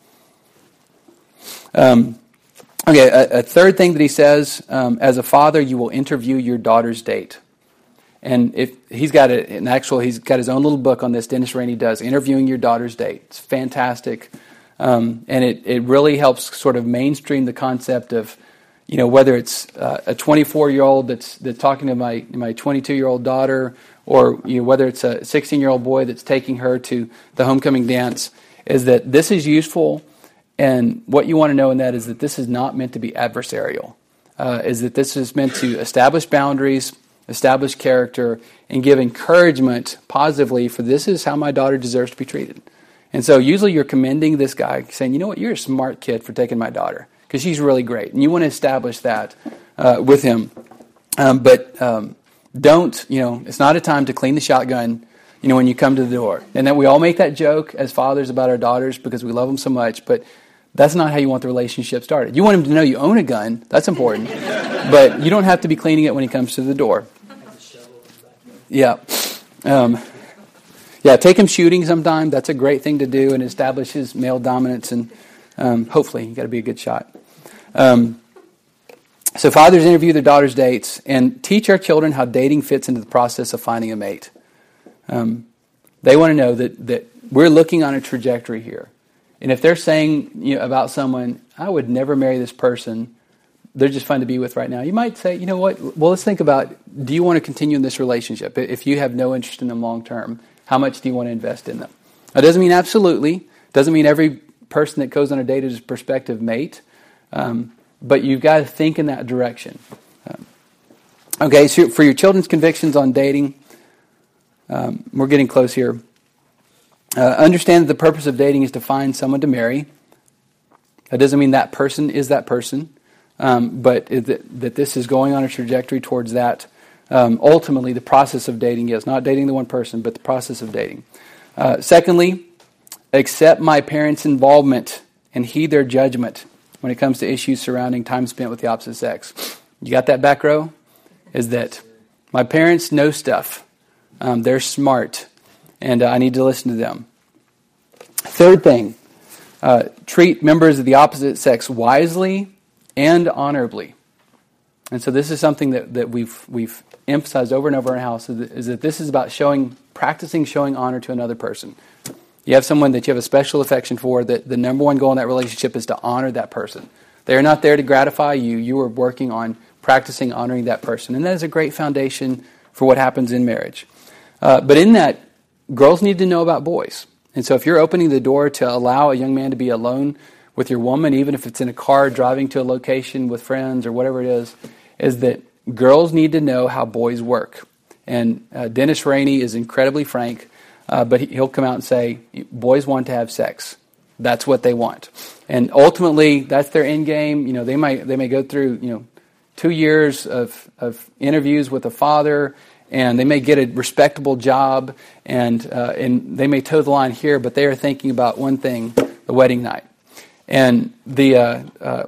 Um Okay, a, a third thing that he says, um, as a father, you will interview your daughter's date. And if he's got a, an actual, he's got his own little book on this. Dennis Rainey does, Interviewing Your Daughter's Date. It's fantastic. Um, and it, it really helps sort of mainstream the concept of, you know, whether it's uh, a twenty-four-year-old that's that's talking to my my twenty-two-year-old daughter, or you know, whether it's a sixteen-year-old boy that's taking her to the homecoming dance, is that this is useful. And what you want to know in that is that this is not meant to be adversarial. Uh, is that this is meant to establish boundaries, establish character, and give encouragement positively for this is how my daughter deserves to be treated. And so usually you're commending this guy, saying, you know what, you're a smart kid for taking my daughter, because she's really great. And you want to establish that uh, with him. Um, but um, don't, you know, it's not a time to clean the shotgun, you know, when you come to the door. And then we all make that joke as fathers about our daughters because we love them so much, but that's not how you want the relationship started. You want him to know you own a gun. That's important. But you don't have to be cleaning it when he comes to the door. Yeah. Um, yeah, take him shooting sometime. That's a great thing to do and establishes male dominance. And um, hopefully you got to be a good shot. Um, so fathers interview their daughters' dates and teach our children how dating fits into the process of finding a mate. Um, they want to know that, that we're looking on a trajectory here. And if they're saying, you know, about someone, I would never marry this person, they're just fun to be with right now, you might say, you know what, well, let's think about, do you want to continue in this relationship? If you have no interest in them long term, how much do you want to invest in them? That doesn't mean absolutely. Doesn't mean every person that goes on a date is a prospective mate. Um, but you've got to think in that direction. Um, okay, so for your children's convictions on dating, um, we're getting close here. Uh, understand that the purpose of dating is to find someone to marry. That doesn't mean that person is that person, um, but that, that this is going on a trajectory towards that. Um, ultimately, the process of dating is not dating the one person, but the process of dating. Uh, secondly, accept my parents' involvement and heed their judgment when it comes to issues surrounding time spent with the opposite sex. You got that back row? Is that my parents know stuff. Um, they're smart. And uh, I need to listen to them. Third thing, uh, treat members of the opposite sex wisely and honorably. And so this is something that, that we've we've emphasized over and over in our house, is that, is that this is about showing, practicing showing honor to another person. You have someone that you have a special affection for, that the number one goal in that relationship is to honor that person. They are not there to gratify you. You are working on practicing honoring that person. And that is a great foundation for what happens in marriage. Uh, but in that, girls need to know about boys. And so if you're opening the door to allow a young man to be alone with your woman, even if it's in a car driving to a location with friends or whatever it is, is that girls need to know how boys work. And uh, Dennis Rainey is incredibly frank, uh, but he'll come out and say, boys want to have sex. That's what they want. And ultimately, that's their end game. You know, they might they may go through, you know, two years of, of interviews with a father, and they may get a respectable job, and uh, and they may toe the line here, but they are thinking about one thing: the wedding night. And the uh, uh,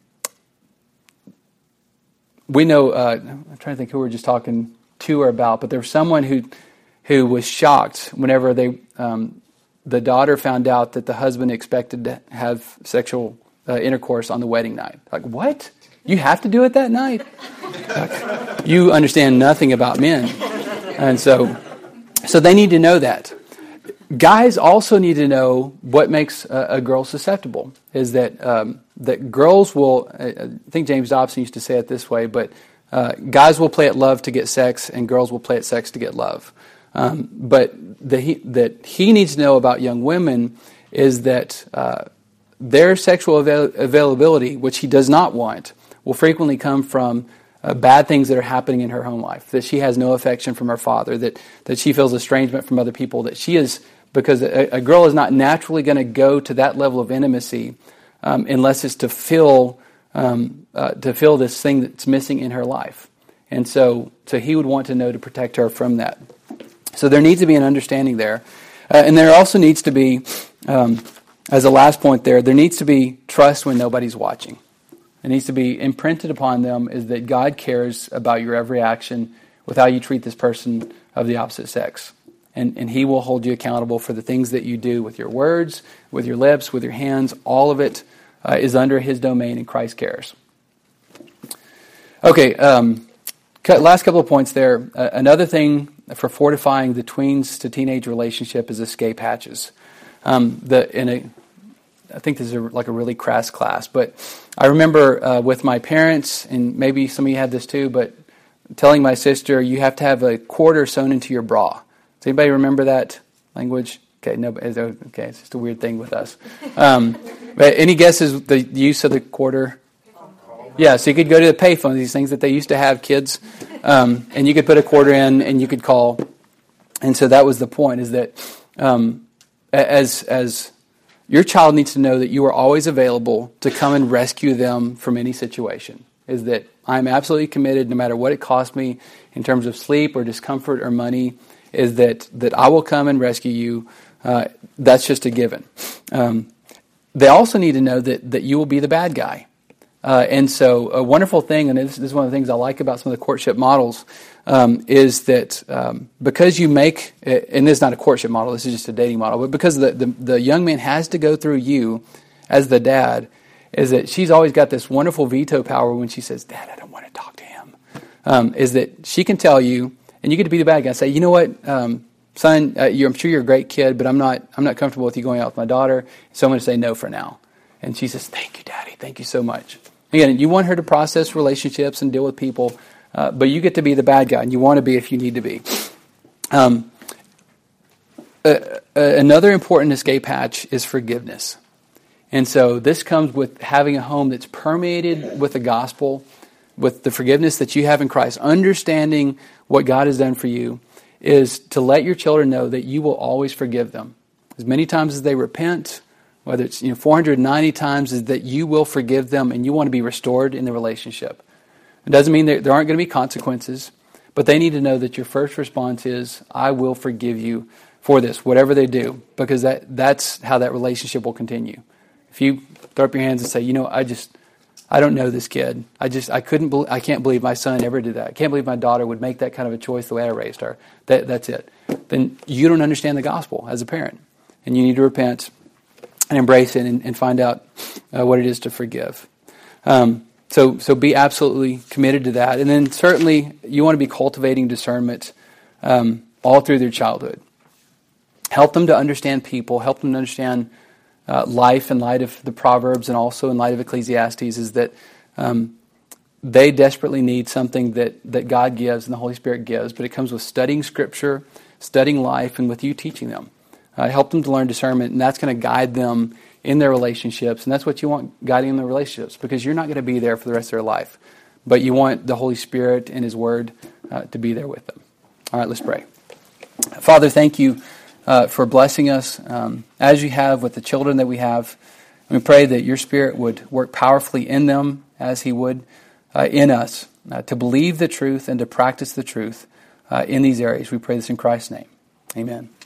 we know. Uh, I'm trying to think who we were just talking to or about, but there was someone who who was shocked whenever they um, the daughter found out that the husband expected to have sexual uh, intercourse on the wedding night. Like, what? You have to do it that night? Like, you understand nothing about men. And so so they need to know that. Guys also need to know what makes a, a girl susceptible, is that um, that girls will, I think James Dobson used to say it this way, but uh, guys will play at love to get sex, and girls will play at sex to get love. Um, but the, he, that he needs to know about young women is that uh, their sexual avail- availability, which he does not want, will frequently come from uh, bad things that are happening in her home life, that she has no affection from her father, that, that she feels estrangement from other people, that she is, because a, a girl is not naturally going to go to that level of intimacy um, unless it's to fill, um, uh, to fill this thing that's missing in her life. And so, so he would want to know to protect her from that. So there needs to be an understanding there. Uh, and there also needs to be, um, as a last point there, there needs to be trust when nobody's watching. It needs to be imprinted upon them is that God cares about your every action with how you treat this person of the opposite sex. And, and He will hold you accountable for the things that you do with your words, with your lips, with your hands. All of it uh, is under His domain, and Christ cares. Okay, um, last couple of points there. Uh, another thing for fortifying the tweens to teenage relationship is escape hatches. Um, the in a I think this is a, like a really crass class, but I remember uh, with my parents, and maybe some of you had this too, but telling my sister, you have to have a quarter sewn into your bra. Does anybody remember that language? Okay, no, okay, it's just a weird thing with us. Um, but any guesses the use of the quarter? Yeah, so you could go to the payphone, these things that they used to have, kids, um, and you could put a quarter in and you could call. And so that was the point, is that um, as as your child needs to know that you are always available to come and rescue them from any situation, is that I'm absolutely committed, no matter what it costs me in terms of sleep or discomfort or money, is that, that I will come and rescue you. Uh, that's just a given. Um, they also need to know that, that you will be the bad guy. Uh, and so a wonderful thing, and this, this is one of the things I like about some of the courtship models, um, is that um, because you make, and this is not a courtship model, this is just a dating model, but because the, the, the young man has to go through you as the dad, is that she's always got this wonderful veto power when she says, Dad, I don't want to talk to him, um, is that she can tell you, and you get to be the bad guy, say, you know what, um, son, uh, you're, I'm sure you're a great kid, but I'm not I'm not comfortable with you going out with my daughter, so I'm going to say no for now. And she says, thank you, Daddy, thank you so much. Again, you want her to process relationships and deal with people, uh, but you get to be the bad guy, and you want to be if you need to be. Um, uh, uh, another important escape hatch is forgiveness. And so this comes with having a home that's permeated with the gospel, with the forgiveness that you have in Christ, understanding what God has done for you, is to let your children know that you will always forgive them. As many times as they repent, whether it's you know four hundred ninety times, is that you will forgive them and you want to be restored in the relationship. It doesn't mean there, there aren't going to be consequences, but they need to know that your first response is, I will forgive you for this, whatever they do, because that that's how that relationship will continue. If you throw up your hands and say, you know, I just, I don't know this kid. I just, I couldn't, be, I can't believe my son ever did that. I can't believe my daughter would make that kind of a choice the way I raised her. That, that's it. Then you don't understand the gospel as a parent, and you need to repent and embrace it and, and find out uh, what it is to forgive. Um, so, so be absolutely committed to that, and then certainly you want to be cultivating discernment um, all through their childhood. Help them to understand people. Help them to understand Uh, life in light of the Proverbs and also in light of Ecclesiastes, is that um, they desperately need something that, that God gives and the Holy Spirit gives, but it comes with studying Scripture, studying life, and with you teaching them. Uh, help them to learn discernment, and that's going to guide them in their relationships, and that's what you want, guiding them in their relationships, because you're not going to be there for the rest of their life, but you want the Holy Spirit and His Word uh, to be there with them. All right, let's pray. Father, thank you Uh, for blessing us um, as you have with the children that we have. We pray that your Spirit would work powerfully in them as He would uh, in us uh, to believe the truth and to practice the truth uh, in these areas. We pray this in Christ's name. Amen.